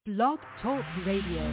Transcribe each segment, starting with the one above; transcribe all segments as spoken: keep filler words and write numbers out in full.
Blog Talk Radio.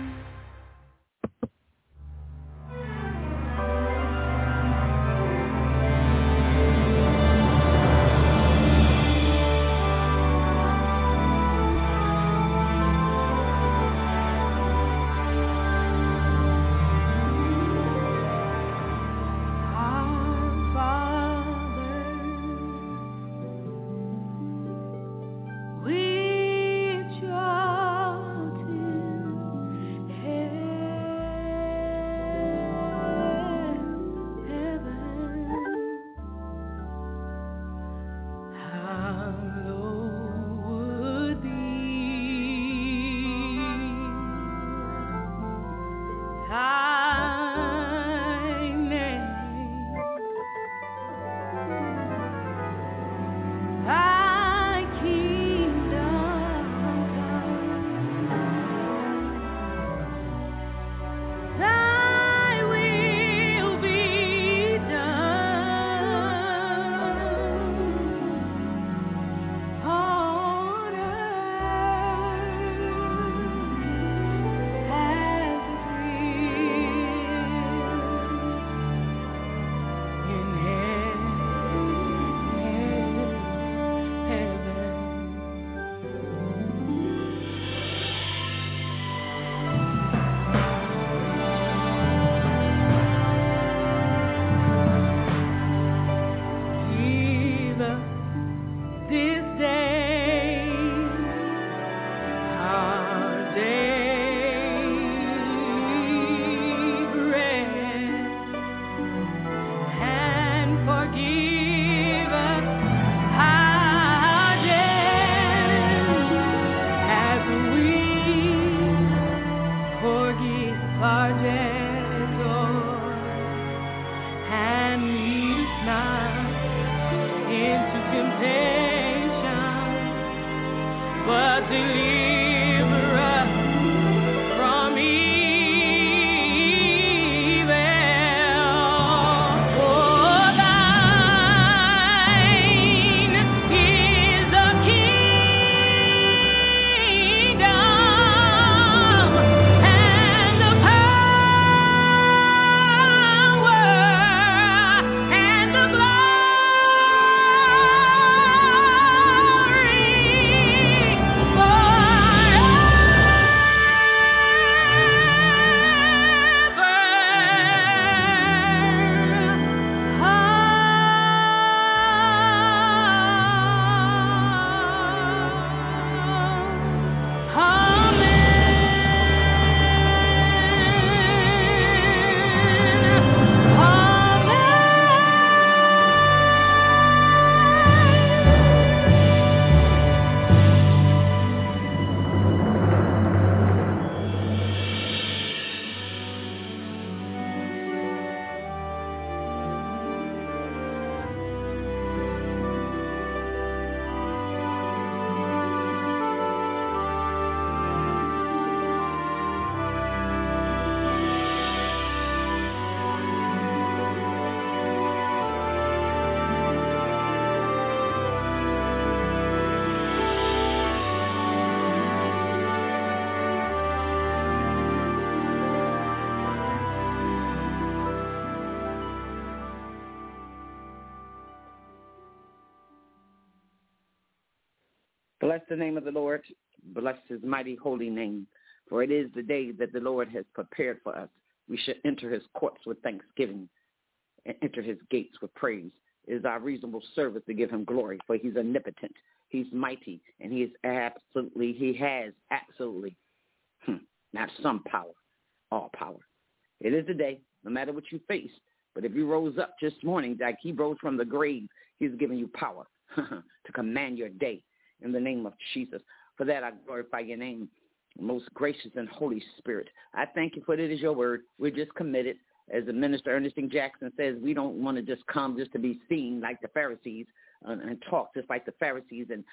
Bless the name of the Lord. Bless his mighty holy name. For it is the day that the Lord has prepared for us. We should enter his courts with thanksgiving and enter his gates with praise. It is our reasonable service to give him glory, for he's omnipotent, he's mighty, and he is absolutely, he has absolutely, hmm, not some power, all power. It is the day, no matter what you face. But if you rose up this morning, like he rose from the grave, he's giving you power to command your day. In the name of Jesus. For that, I glorify your name, most gracious and Holy Spirit. I thank you for it is your word. We're just committed. As the minister Ernestine Jackson says, we don't want to just come just to be seen like the Pharisees uh, and talk just like the Pharisees and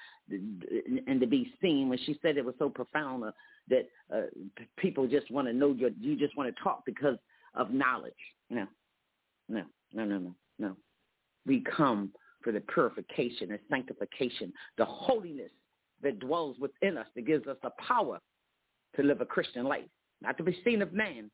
and to be seen. When she said it was so profound uh, that uh, people just want to know your, you just want to talk because of knowledge. No, no, no, no, no, no. We come for the purification and sanctification, the holiness that dwells within us, that gives us the power to live a Christian life, not to be seen of man.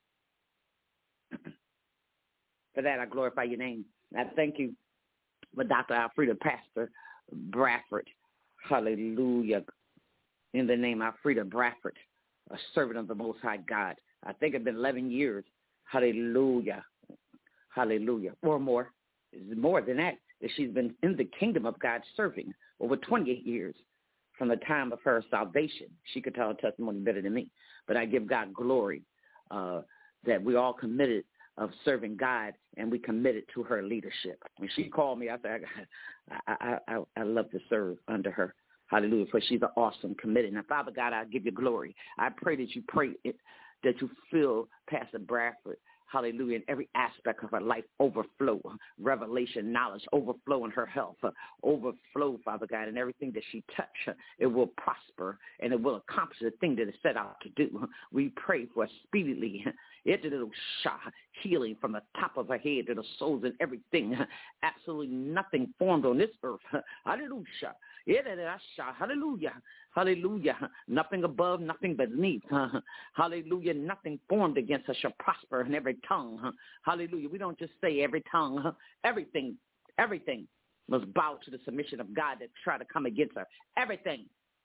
For that, I glorify your name. I thank you for Doctor Alfreda, Pastor Bradford. Hallelujah. In the name of Alfreda Bradford, a servant of the Most High God. I think it's been eleven years. Hallelujah. Hallelujah. Or more. It's more than that. That she's been in the kingdom of God serving over twenty-eight years from the time of her salvation. She could tell her testimony better than me. But I give God glory uh, that we all committed of serving God, and we committed to her leadership. When she called me, I said, I, I, I, I love to serve under her. Hallelujah, for she's an awesome, committed. Now, Father God, I give you glory. I pray that you pray it, that you fill Pastor Bradford, hallelujah, in every aspect of her life, overflow, revelation, knowledge, overflow in her health, uh, overflow, Father God, in everything that she touch. Uh, it will prosper, and it will accomplish the thing that it's set out to do. We pray for speedily, it's a little shah, healing from the top of her head to the soles and everything. Absolutely nothing formed on this earth. Hallelujah. Hallelujah. Hallelujah. Nothing above, nothing beneath. Hallelujah. Nothing formed against us shall prosper in every tongue. Hallelujah. We don't just say every tongue. Everything, everything must bow to the submission of God that try to come against her. Everything.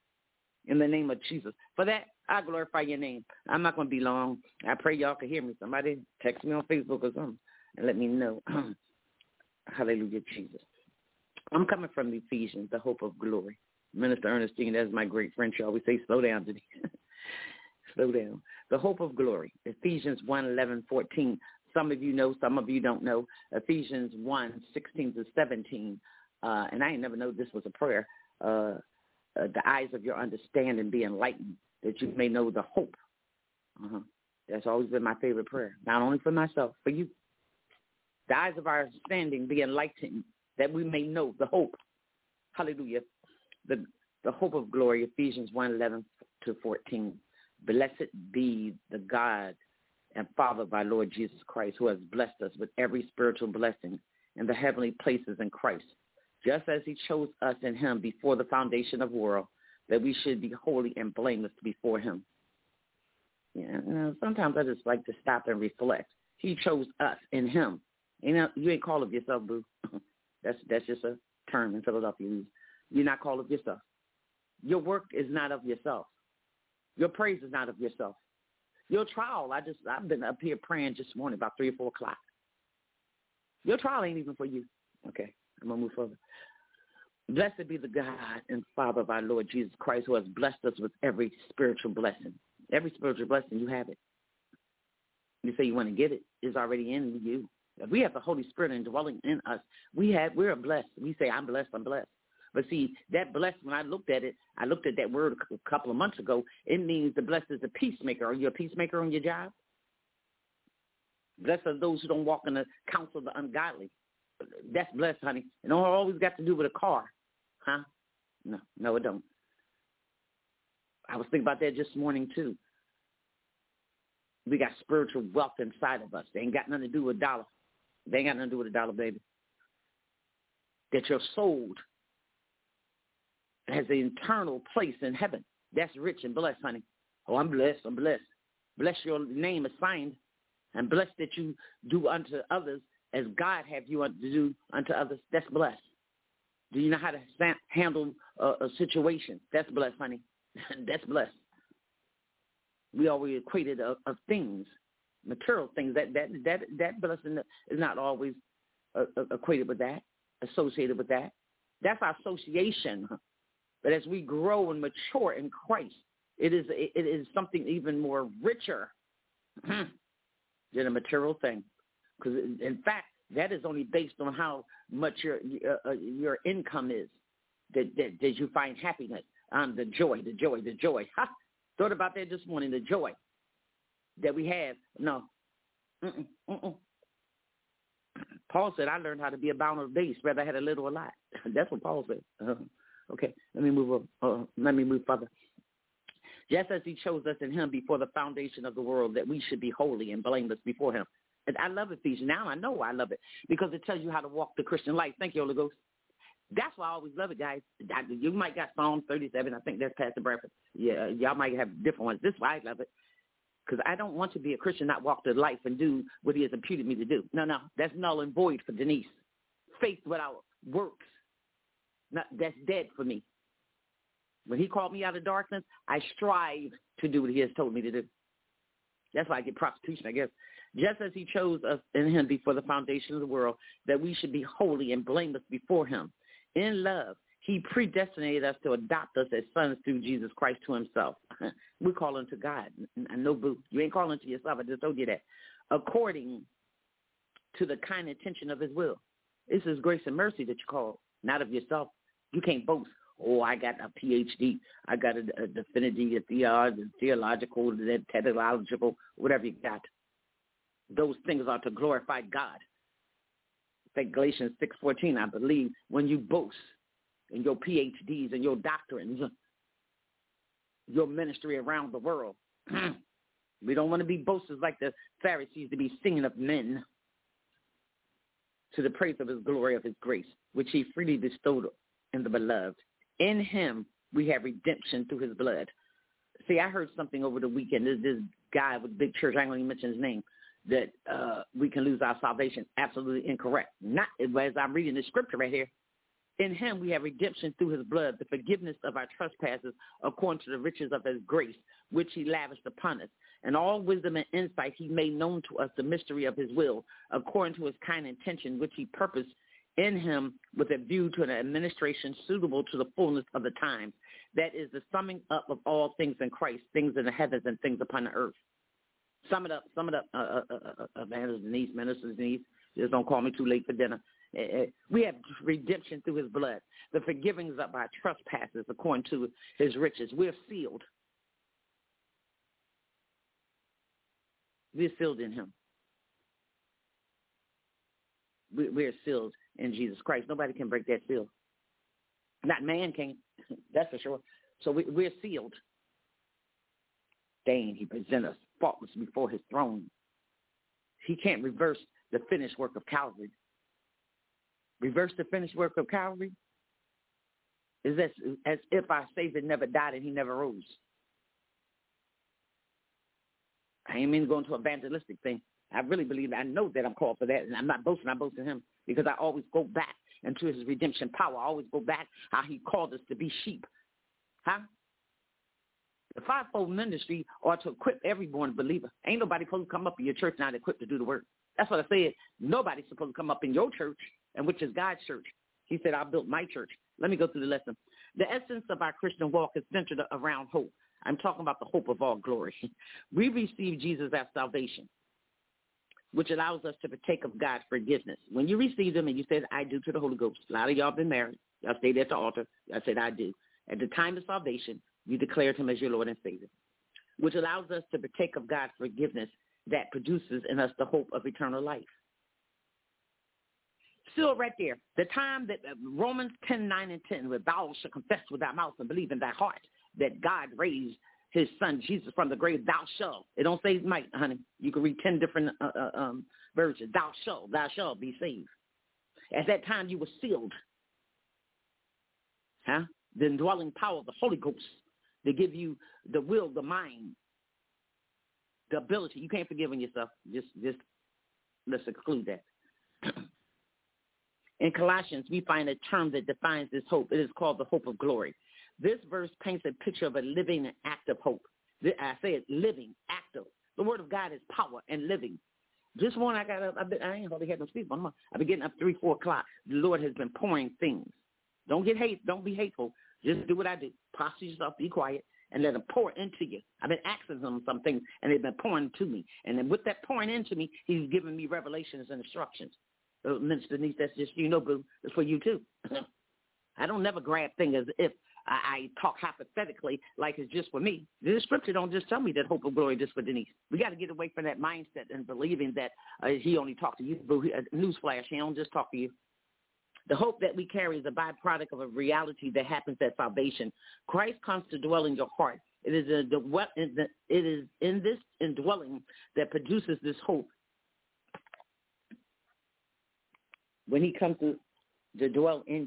In the name of Jesus. For that, I glorify your name. I'm not going to be long. I pray y'all can hear me. Somebody text me on Facebook or something and let me know. Hallelujah, Jesus. I'm coming from Ephesians, the hope of glory. Minister Ernestine, that's my great friend. She always say, slow down today. Slow down. The hope of glory. Ephesians one, eleven, fourteen. Some of you know, some of you don't know. Ephesians one, sixteen to seventeen. Uh, and I ain't never know this was a prayer. Uh, uh, the eyes of your understanding be enlightened, that you may know the hope. Uh-huh. That's always been my favorite prayer. Not only for myself, for you. The eyes of our understanding be enlightened, that we may know the hope. Hallelujah. The the hope of glory, Ephesians one, eleven to fourteen. Blessed be the God and Father of our Lord Jesus Christ, who has blessed us with every spiritual blessing in the heavenly places in Christ, just as he chose us in him before the foundation of the world, that we should be holy and blameless before him. Yeah, you know, sometimes I just like to stop and reflect. He chose us in him. You know, you ain't call of yourself, boo. That's that's just a term in Philadelphia. You're not called of yourself. Your work is not of yourself. Your praise is not of yourself. Your trial, I just, I've been up here praying this morning about three or four o'clock. Your trial ain't even for you. Okay, I'm going to move further. Blessed be the God and Father of our Lord Jesus Christ, who has blessed us with every spiritual blessing. Every spiritual blessing, you have it. You say you want to get it, it's already in you. If we have the Holy Spirit indwelling in us, we have, we're blessed. We say, I'm blessed, I'm blessed. But see, that blessed, when I looked at it, I looked at that word a couple of months ago, it means the blessed is a peacemaker. Are you a peacemaker on your job? Blessed are those who don't walk in the counsel of the ungodly. That's blessed, honey. It don't always got to do with a car. Huh? No, no, it don't. I was thinking about that this morning, too. We got spiritual wealth inside of us. They ain't got nothing to do with a dollar. They ain't got nothing to do with a dollar, baby. That you're sold has an eternal place in heaven. That's rich and blessed, honey. Oh, I'm blessed. I'm blessed. Bless your name assigned, and blessed that you do unto others as God have you to do unto others. That's blessed. Do you know how to handle a, a situation? That's blessed, honey. That's blessed. We always equated of, of things, material things. That that that that blessing is not always uh, equated with that, associated with that. That's our association. But as we grow and mature in Christ, it is it, it is something even more richer than a material thing. Because in fact, that is only based on how much your uh, your income is that, that that you find happiness. Um, the joy, the joy, the joy. Ha! Thought about that this morning. The joy that we have. No. Mm-mm, mm-mm. Paul said, I learned how to be abound of base, whether I had a little or a lot. That's what Paul said. Uh-huh. Okay, let me move on. Uh, let me move further. Just as he chose us in him before the foundation of the world, that we should be holy and blameless before him. And I love Ephesians. Now I know I love it because it tells you how to walk the Christian life. Thank you, Holy Ghost. That's why I always love it, guys. You might got Psalm thirty-seven. I think that's Pastor Bradford. Yeah, y'all might have different ones. This is why I love it. Because I don't want to be a Christian, not walk through life and do what he has imputed me to do. No, no, that's null and void for Denise. Faith without works, not, that's dead for me. When he called me out of darkness, I strive to do what he has told me to do. That's why I get prostitution, I guess. Just as he chose us in him before the foundation of the world, that we should be holy and blameless before him. In love, he predestinated us to adopt us as sons through Jesus Christ to himself. We're calling to God. No, boo. You ain't calling to yourself. I just told you that. According to the kind intention of his will. It's his grace and mercy that you call, not of yourself. You can't boast. Oh, I got a P H D. I got a, a divinity, a theological, theological, a technological, whatever you got. Those things are to glorify God. I think Galatians six fourteen, I believe, when you boast in your P H Ds and your doctrines, your ministry around the world. We don't want to be boasters like the Pharisees, to be singing of men to the praise of his glory, of his grace, which he freely bestowed in the beloved. In him, we have redemption through his blood. See, I heard something over the weekend. There's this guy with a big church, I ain't going to mention his name, that uh, we can lose our salvation. Absolutely incorrect. Not as I'm reading the scripture right here. In him, we have redemption through his blood, the forgiveness of our trespasses according to the riches of his grace, which he lavished upon us. And all wisdom and insight he made known to us the mystery of his will, according to his kind intention, which he purposed in him with a view to an administration suitable to the fullness of the times. That is the summing up of all things in Christ, things in the heavens and things upon the earth. Sum it up, sum it up, uh, uh, uh, uh, Evangelist Denise, Minister Denise. Just don't call me too late for dinner. Uh, we have redemption through his blood, the forgivings of our trespasses according to his riches. We're sealed. We're sealed in him. We're sealed in Jesus Christ. Nobody can break that seal. Not man can. That's for sure. So we, we're sealed. Dane, he presents us faultless before his throne. He can't reverse the finished work of Calvary. Reverse the finished work of Calvary is as, as if our Savior never died and he never rose. I ain't mean to go into an evangelistic thing. I really believe, I know that I'm called for that, and I'm not boasting, I boast in him, because I always go back into his redemption power. I always go back how he called us to be sheep. Huh? The fivefold ministry are to equip every born believer. Ain't nobody supposed to come up in your church not equipped to do the work. That's what I said. Nobody's supposed to come up in your church, and which is God's church. He said, I built my church. Let me go through the lesson. The essence of our Christian walk is centered around hope. I'm talking about the hope of all glory. We receive Jesus as salvation, which allows us to partake of God's forgiveness. When you receive them and you said, I do to the Holy Ghost, a lot of y'all been married. Y'all stayed at the altar. I said, I do. At the time of salvation, you declared him as your Lord and Savior, which allows us to partake of God's forgiveness that produces in us the hope of eternal life. Still right there, the time that uh, Romans ten, nine, and ten, where thou shalt confess with thy mouth and believe in thy heart that God raised his son Jesus from the grave, thou shalt. It don't say might, honey. You can read ten different uh, uh, um, versions. Thou shalt, thou shalt be saved. At that time, you were sealed. Huh? The indwelling power of the Holy Ghost to give you the will, the mind, the ability. You can't forgive yourself. Just, just let's exclude that. In Colossians, we find a term that defines this hope. It is called the hope of glory. This verse paints a picture of a living and active hope. I say it, living, active. The word of God is power and living. This morning I got up, I've been, I ain't hardly had no sleep. I'm, I've been getting up three, four o'clock. The Lord has been pouring things. Don't get hate. Don't be hateful. Just do what I do. Posture yourself, be quiet, and let him pour into you. I've been asking him some things, and they've been pouring to me. And then with that pouring into me, he's giving me revelations and instructions. Uh, Minister Denise, that's just, you know, boo, it's for you too. I don't never grab things as if I, I talk hypothetically like it's just for me. The scripture don't just tell me that hope of glory just for Denise. We got to get away from that mindset and believing that uh, he only talked to you. Boo. Newsflash, he don't just talk to you. The hope that we carry is a byproduct of a reality that happens at salvation. Christ comes to dwell in your heart. It is, a, it is in this indwelling that produces this hope. When he comes to, to dwell in you,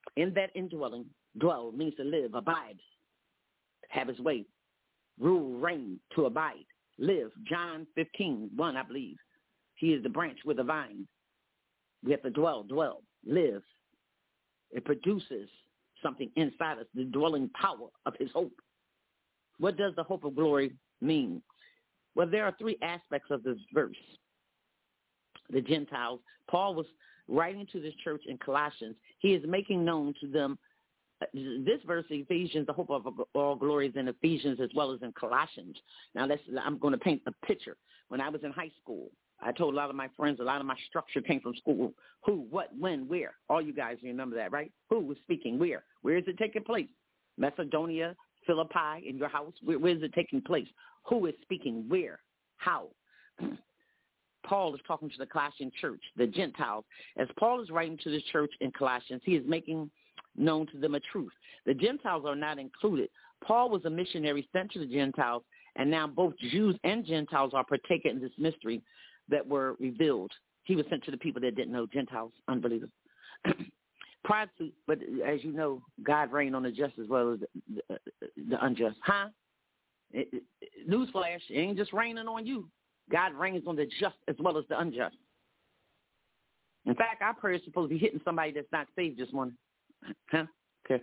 In that indwelling, dwell means to live, abide, have his way, rule, reign, to abide, live. John fifteen, one, I believe. He is the branch with the vine. We have to dwell, dwell, live. It produces something inside us, the dwelling power of his hope. What does the hope of glory mean? Well, there are three aspects of this verse. The Gentiles, Paul was writing to this church in Colossians. He is making known to them this verse, Ephesians, the hope of all glory is in Ephesians as well as in Colossians. Now, let's, I'm going to paint a picture. When I was in high school, I told a lot of my friends, a lot of my structure came from school. Who, what, when, where? All you guys remember that, right? Who was speaking? Where? Where is it taking place? Macedonia, Philippi, in your house? Where, where is it taking place? Who is speaking? Where? How? Paul is talking to the Colossian church, the Gentiles. As Paul is writing to this church in Colossians, he is making known to them a truth. The Gentiles are not included. Paul was a missionary sent to the Gentiles, and now both Jews and Gentiles are partaking in this mystery that were revealed. He was sent to the people that didn't know, Gentiles, unbelievers. Prior to, but as you know, God reigned on the just as well as the, the, the unjust. Huh? It, it, newsflash, it ain't just raining on you. God reigns on the just as well as the unjust. In fact, our prayer is supposed to be hitting somebody that's not saved this morning. Huh? Okay.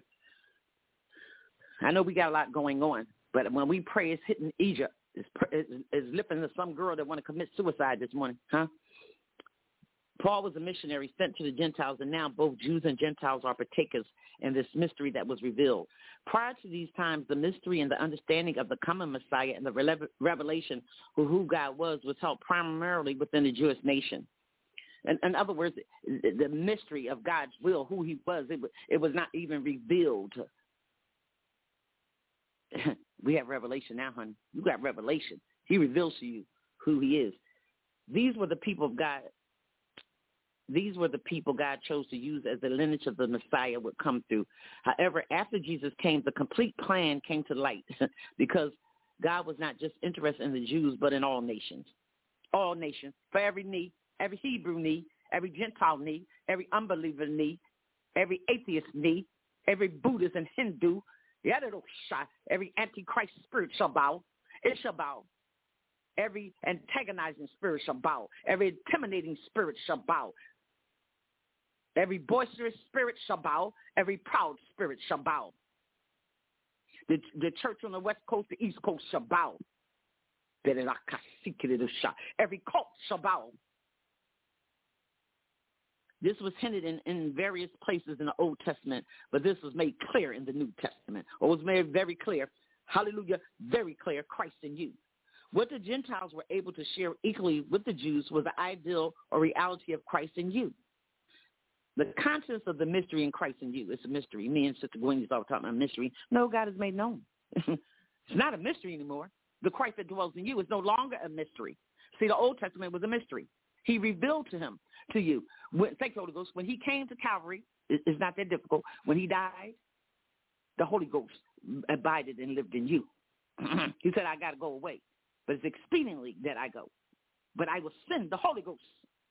I know we got a lot going on, but when we pray, it's hitting Egypt. It's, it's, it's lifting to some girl that want to commit suicide this morning. Huh? Paul was a missionary sent to the Gentiles, and now both Jews and Gentiles are partakers in this mystery that was revealed. Prior to these times, the mystery and the understanding of the coming Messiah and the revelation of who God was was held primarily within the Jewish nation. In, in other words, the, the mystery of God's will, who he was, it, it was not even revealed. We have revelation now, honey. You got revelation. He reveals to you who he is. These were the people of God. These were the people God chose to use as the lineage of the Messiah would come through. However, after Jesus came, the complete plan came to light because God was not just interested in the Jews, but in all nations. All nations, for every knee, every Hebrew knee, every Gentile knee, every unbeliever knee, every atheist knee, every Buddhist and Hindu, every antichrist spirit shall bow. It shall bow. Every antagonizing spirit shall bow. Every intimidating spirit shall bow. Every boisterous spirit shall bow. Every proud spirit shall bow. The, the church on the west coast, the east coast shall bow. Every cult shall bow. This was hinted in, in various places in the Old Testament, but this was made clear in the New Testament. Or was made very clear, hallelujah, very clear, Christ in you. What the Gentiles were able to share equally with the Jews was the ideal or reality of Christ in you. The contents of the mystery in Christ in you. It's a mystery. Me and Sister Gwen used all talking about mystery. No, God has made known. It's not a mystery anymore. The Christ that dwells in you is no longer a mystery. See, the Old Testament was a mystery. He revealed to him, to you. When, thank you, Holy Ghost. When he came to Calvary, it, it's not that difficult. When he died, the Holy Ghost abided and lived in you. He said, I got to go away. But it's expediently that I go. But I will send the Holy Ghost.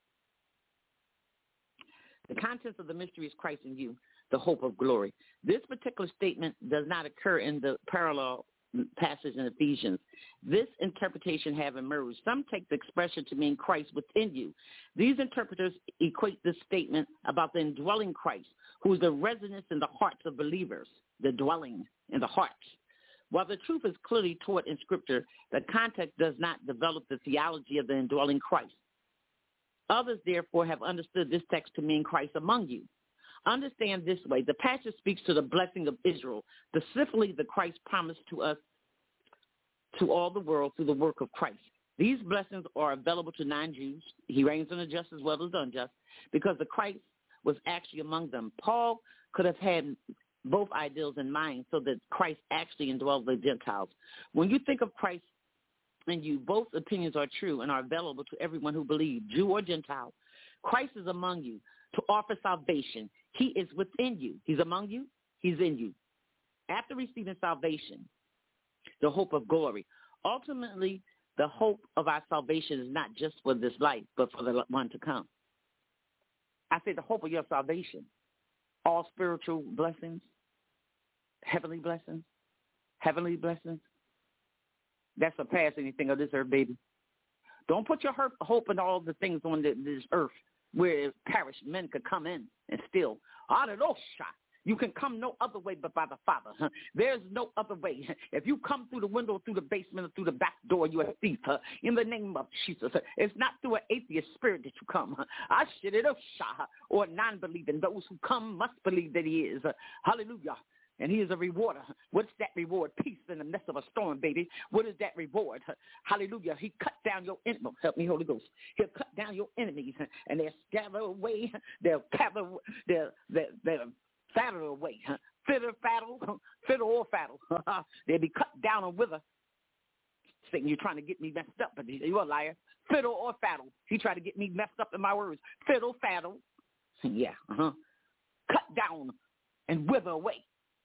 The contents of the mystery is Christ in you, the hope of glory. This particular statement does not occur in the parallel passage in Ephesians. This interpretation have emerged. Some take the expression to mean Christ within you. These interpreters equate this statement about the indwelling Christ, who is the residence in the hearts of believers, the dwelling in the hearts. While the truth is clearly taught in Scripture, the context does not develop the theology of the indwelling Christ. Others, therefore, have understood this text to mean Christ among you. Understand this way. The passage speaks to the blessing of Israel, specifically the Christ promised to us, to all the world through the work of Christ. These blessings are available to non-Jews. He reigns on the just as well as the unjust, because the Christ was actually among them. Paul could have had both ideals in mind so that Christ actually indwelled the Gentiles. When you think of Christ and you, both opinions are true and are available to everyone who believes, Jew or Gentile. Christ is among you to offer salvation. He is within you. He's among you. He's in you. After receiving salvation, the hope of glory. Ultimately, the hope of our salvation is not just for this life, but for the one to come. I say the hope of your salvation. all spiritual blessings, heavenly blessings, heavenly blessings that surpass anything of this earth, baby. Don't put your hope in all the things on this earth where perished men could come in and steal. Hallelujah. You can come no other way but by the Father. Huh? There's no other way. If you come through the window, through the basement, or through the back door, you're a thief. Huh? In the name of Jesus. Huh? It's not through an atheist spirit that you come. Huh? I shit it up, or non-believing. Those who come must believe that he is. Huh? Hallelujah. And he is a rewarder. What's that reward? Peace in the midst of a storm, baby. What is that reward? Hallelujah. He cut down your enemies. Help me, Holy Ghost. He'll cut down your enemies, and they'll scatter away. They'll gather. They'll, they'll, they'll fatter away. Fitter, fattle, fitter or fattle. They'll be cut down and wither. Satan, you're trying to get me messed up, but you're a liar. Fiddle or fattle. He tried to get me messed up in my words. Fiddle, fattle. Yeah. Uh-huh. Cut down and wither away.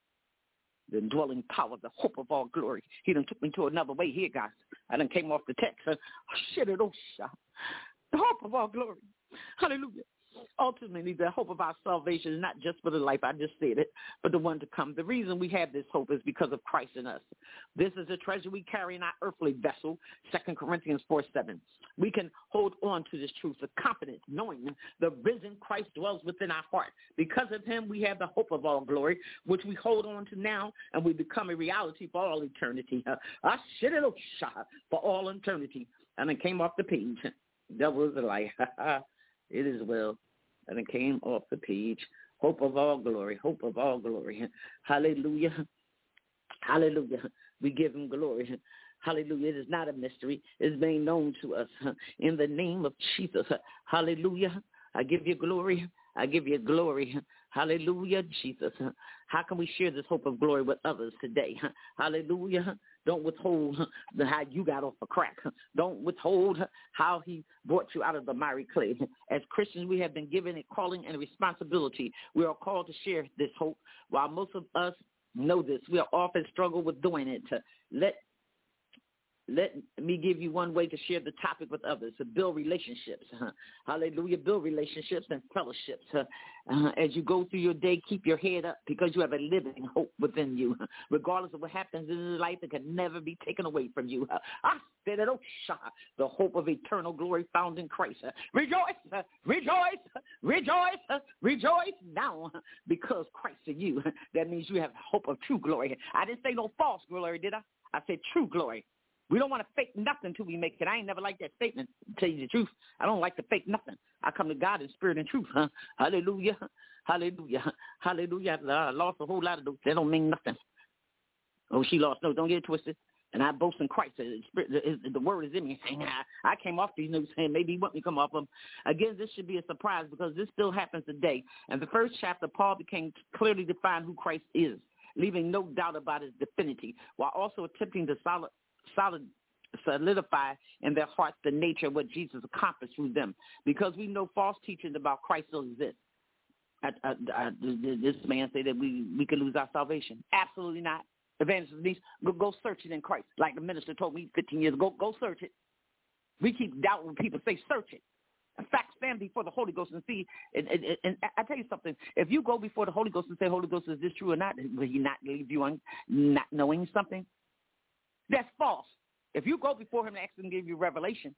The indwelling power, the hope of all glory. He done took me to another way here, guys. I done came off the text. Uh, shit, it, oh, shit. The hope of all glory. Hallelujah. Ultimately, the hope of our salvation is not just for the life, I just said it, but the one to come. The reason we have this hope is because of Christ in us. This is a treasure we carry in our earthly vessel, Second Corinthians four seven. We can hold on to this truth with confidence, knowing the risen Christ dwells within our heart. Because of him, we have the hope of all glory, which we hold on to now, and we become a reality for all eternity. I shit it for all eternity. And it came off the page. Devil is a liar. It is well. And it came off the page. Hope of all glory. Hope of all glory. Hallelujah. Hallelujah. We give him glory. Hallelujah. It is not a mystery. It's being known to us. In the name of Jesus. Hallelujah. I give you glory. I give you glory. Hallelujah, Jesus. How can we share this hope of glory with others today? Hallelujah. Don't withhold how you got off a crack. Don't withhold how he brought you out of the miry clay. As Christians, we have been given a calling and a responsibility. We are called to share this hope. While most of us know this, we are often struggle with doing it. Let Let me give you one way to share the topic with others, to build relationships. Uh, hallelujah, build relationships and fellowships. Uh, uh, as you go through your day, keep your head up because you have a living hope within you. Uh, regardless of what happens in this life, it can never be taken away from you. Uh, I said it, oh, the hope of eternal glory found in Christ. Uh, rejoice, uh, rejoice, uh, rejoice, uh, rejoice now uh, because Christ in you. Uh, that means you have hope of true glory. I didn't say no false glory, did I? I said true glory. We don't want to fake nothing till we make it. I ain't never liked that statement, to tell you the truth. I don't like to fake nothing. I come to God in spirit and truth. Huh? Hallelujah. Hallelujah. Hallelujah. I lost a whole lot of those. That don't mean nothing. Oh, she lost. No, don't get it twisted. And I boast in Christ. The, spirit, the, the word is in me. I, I came off these news saying maybe he want me to come off them. Again, this should be a surprise because this still happens today. And the first chapter, Paul became clearly defined who Christ is, leaving no doubt about his divinity, while also attempting to solid solid solidify in their hearts the nature of what Jesus accomplished through them, because we know false teachings about Christ still exist. I, I, I, this man said that we, we could lose our salvation. Absolutely not. Evangelist Denise, go, go search it in Christ. Like the minister told me fifteen years ago, go search it. We keep doubting when people say search it. In fact, stand before the Holy Ghost and see. And, and, and I tell you something. If you go before the Holy Ghost and say, Holy Ghost, is this true or not? Will he not leave you on not knowing something? That's false. If you go before him and ask him to give you revelation,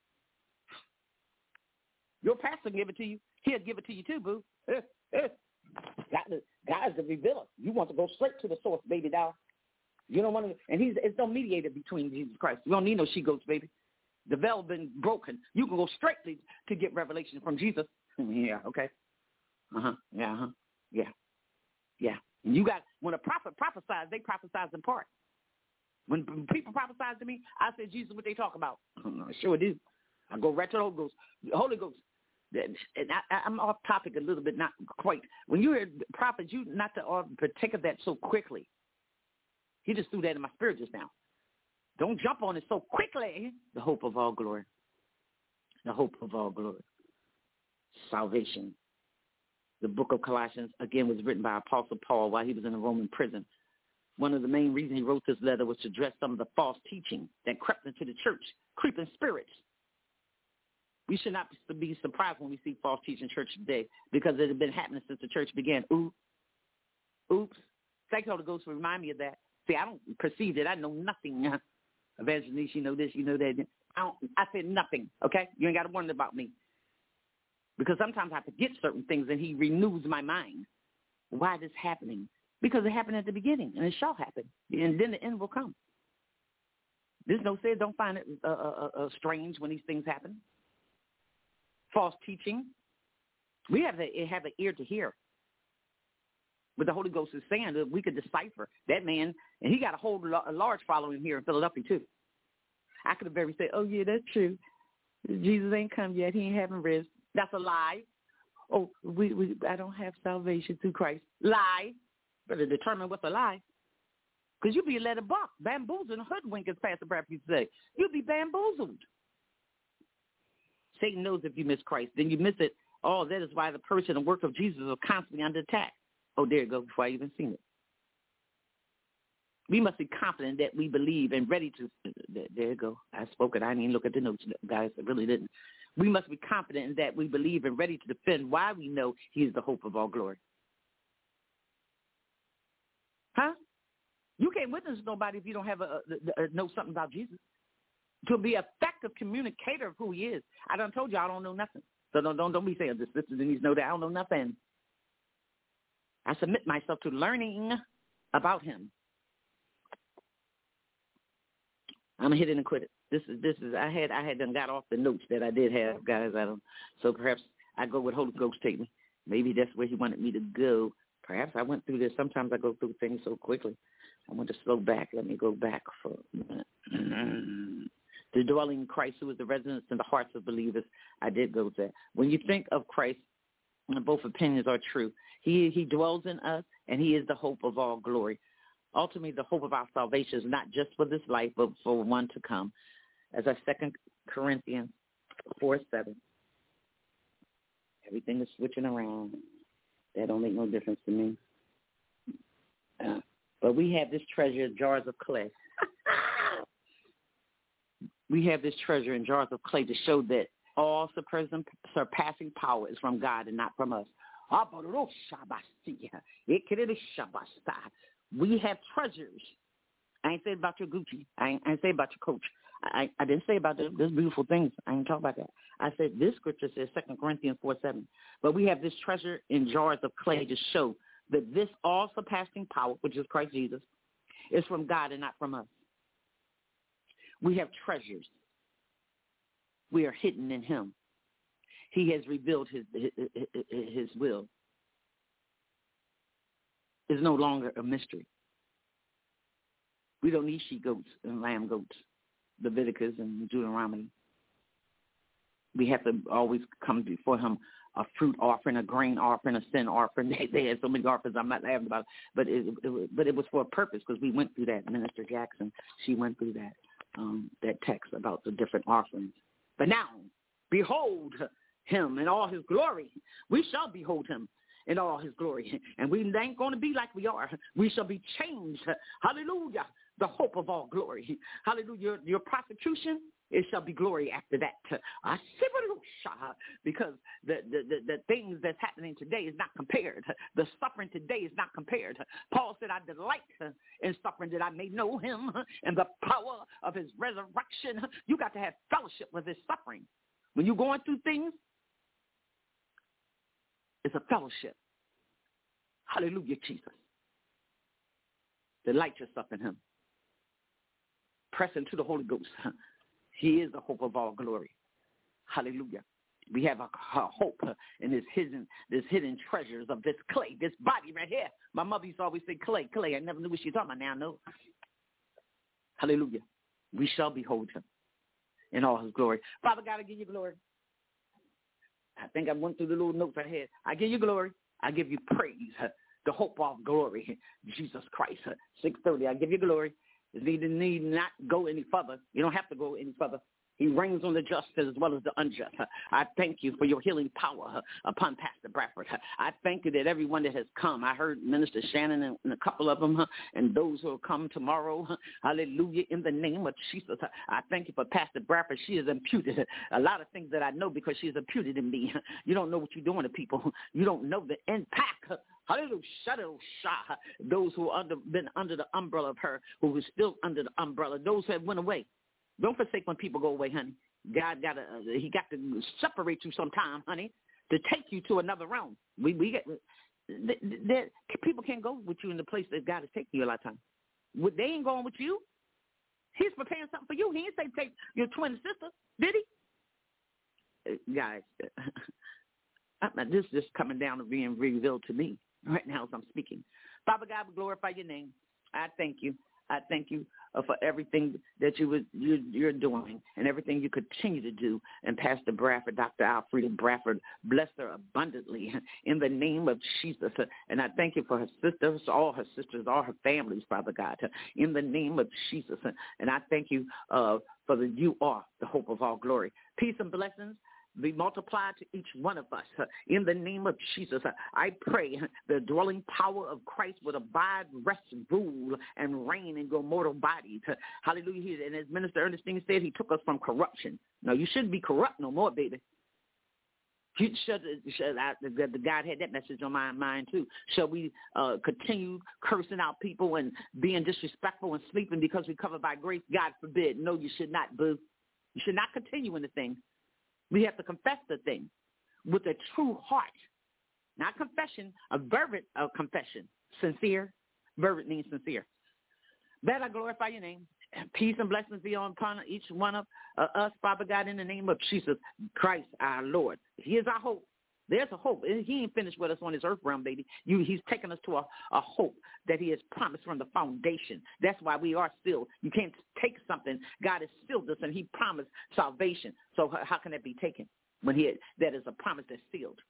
your pastor give it to you. He'll give it to you too, boo. God, God's the revealer. You want to go straight to the source, baby doll. You don't want to, and he's it's no mediator between Jesus Christ. You don't need no she-goats, baby. The veil been broken. You can go straight to, to get revelation from Jesus. Yeah, okay. Uh-huh. Yeah, uh-huh. Yeah. Yeah. And you got, when a prophet prophesies, they prophesize in part. When people prophesy to me, I say, Jesus, what they talk about? I sure do. I go right to the Holy Ghost. The Holy Ghost. And I, I'm off topic a little bit, not quite. When you hear prophets, you not to partake of that so quickly. He just threw that in my spirit just now. Don't jump on it so quickly. The hope of all glory. The hope of all glory. Salvation. The book of Colossians, again, was written by Apostle Paul while he was in a Roman prison. One of the main reasons he wrote this letter was to address some of the false teaching that crept into the church, creeping spirits. We should not be surprised when we see false teaching in church today because it has been happening since the church began. Ooh, Oops. Thank you, Holy Ghost, for remind me of that. See, I don't perceive it. I know nothing. Evangelist, you know this, you know that. I, don't, I said nothing, okay? You ain't got to wonder about me. Because sometimes I forget certain things, and he renews my mind. Why is this happening? Because it happened at the beginning, and it shall happen. And then the end will come. There's no say, don't find it uh, uh, uh, strange when these things happen. False teaching. We have to have an ear to hear. But the Holy Ghost is saying that we could decipher that man, and he got a whole a large following here in Philadelphia too. I could have very said, "Oh yeah, that's true. Jesus ain't come yet. He ain't having rest." That's a lie. Oh, we, we I don't have salvation through Christ. Lie. Better determine what's a lie, because you'll be led a buck, bamboozled, and hoodwinked, as Pastor Bradford used to say. You'll be bamboozled. Satan knows if you miss Christ, then you miss it. Oh, that is why the person and work of Jesus are constantly under attack. Oh, there you go, before I even seen it. We must be confident that we believe and ready to, there you go. I spoke it. I didn't even look at the notes, guys. I really didn't. We must be confident that we believe and ready to defend why we know he is the hope of all glory. Huh? You can't witness to nobody if you don't have a, a, a know something about Jesus. To be an effective communicator of who he is. I done told you I don't know nothing. So don't don't, don't be saying this. This needs to know that I don't know nothing. I submit myself to learning about him. I'm hit it and quit it. This is this is I had I had done got off the notes that I did have, guys. I don't. So perhaps I go with Holy Ghost take me. Maybe that's where he wanted me to go. Perhaps I went through this. Sometimes I go through things so quickly. I want to slow back. Let me go back for a minute. The dwelling in Christ, who is the residence in the hearts of believers. I did go there. When you think of Christ, both opinions are true. He he dwells in us, and he is the hope of all glory. Ultimately, the hope of our salvation is not just for this life, but for one to come. As our Second Corinthians four seven. Everything is switching around. That don't make no difference to me. Uh, but we have this treasure in jars of clay. We have this treasure in jars of clay to show that all surpassing power is from God and not from us. We have treasures. I ain't say about your Gucci. I ain't, I ain't say about your Coach. I, I didn't say about this, this beautiful things. I ain't talk about that. I said this scripture says Second Corinthians four seven. But we have this treasure in jars of clay to show that this all-surpassing power, which is Christ Jesus, is from God and not from us. We have treasures. We are hidden in him. He has revealed his, his, his will. It's no longer a mystery. We don't need she-goats and lamb goats, Leviticus and Deuteronomy. We have to always come before him a fruit offering, a grain offering, a sin offering. They, they had so many offerings I'm not laughing about it, but it, it, but it was for a purpose because we went through that. Minister Jackson, she went through that, um, that text about the different offerings. But now, behold him in all his glory. We shall behold him in all his glory. And we ain't going to be like we are. We shall be changed. Hallelujah. The hope of all glory. Hallelujah. Your, your prosecution, it shall be glory after that. Because the, the, the, the things that's happening today is not compared. The suffering today is not compared. Paul said, I delight in suffering that I may know him and the power of his resurrection. You got to have fellowship with his suffering. When you're going through things, it's a fellowship. Hallelujah, Jesus. Delight yourself in him. Press into the Holy Ghost. He is the hope of all glory. Hallelujah. We have a, a hope in this hidden, this hidden treasures of this clay, this body right here. My mother used to always say clay, clay. I never knew what she was talking about. Now I know. Hallelujah. We shall behold him in all his glory. Father God, I give you glory. I think I went through the little notes I had. I give you glory. I give you praise. The hope of glory, Jesus Christ. six thirty, I give you glory. You need, need not go any further. You don't have to go any further. He reigns on the just as well as the unjust. I thank you for your healing power upon Pastor Bradford. I thank you that everyone that has come, I heard Minister Shannon and, and a couple of them, and those who will come tomorrow, hallelujah, in the name of Jesus. I thank you for Pastor Bradford. She has imputed a lot of things that I know because she has imputed in me. You don't know what you're doing to people. You don't know the impact. Hallelujah. Those who have under, been under the umbrella of her, who are still under the umbrella, those who have went away. Don't forsake when people go away, honey. God got to, uh, he got to separate you sometime, honey, to take you to another realm. We, we get, th- th- people can't go with you in the place that God is taking you a lot of times. They ain't going with you. He's preparing something for you. He didn't say take your twin sister, did he? Uh, guys, this is just coming down and being revealed to me right now as I'm speaking. Father God, we glorify your name. I thank you. I thank you uh, for everything that you would, you, you're doing and everything you continue to do. And Pastor Bradford, Doctor Alfreda Bradford, bless her abundantly in the name of Jesus. And I thank you for her sisters, all her sisters, all her families, Father God, in the name of Jesus. And I thank you uh, for the you are the hope of all glory. Peace and blessings be multiplied to each one of us. Uh, in the name of Jesus, uh, I pray uh, the dwelling power of Christ would abide, rest, rule, and reign in your mortal bodies. Uh, hallelujah. And as Minister Ernestine said, he took us from corruption. No, you shouldn't be corrupt no more, baby. You should, should I, the, the God had that message on my mind, too. Shall we uh, continue cursing out people and being disrespectful and sleeping because we covered by grace? God forbid. No, you should not, boo. You should not continue in the thing. We have to confess the thing with a true heart, not confession, a fervent of confession. Sincere, fervent means sincere. That I glorify your name. Peace and blessings be upon each one of uh, us, Father God, in the name of Jesus Christ, our Lord. He is our hope. There's a hope. He ain't finished with us on this earth realm, baby. You, he's taken us to a, a hope that he has promised from the foundation. That's why we are sealed. You can't take something. God has sealed us, and he promised salvation. So how can that be taken when he that is a promise that's sealed?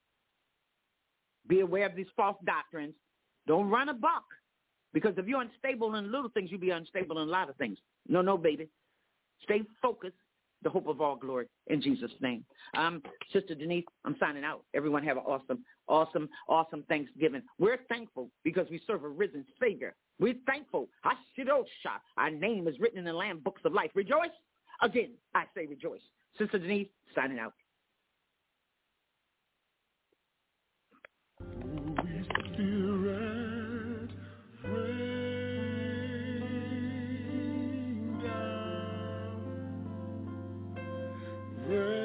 Be aware of these false doctrines. Don't run a buck, because if you're unstable in little things, you'll be unstable in a lot of things. No, no, baby. Stay focused. The hope of all glory in Jesus' name. Um, Sister Denise, I'm signing out. Everyone have an awesome, awesome, awesome Thanksgiving. We're thankful because we serve a risen Savior. We're thankful. Hashirosha. Our name is written in the Lamb books of life. Rejoice. Again, I say rejoice. Sister Denise, signing out. Holy Spirit, rain down.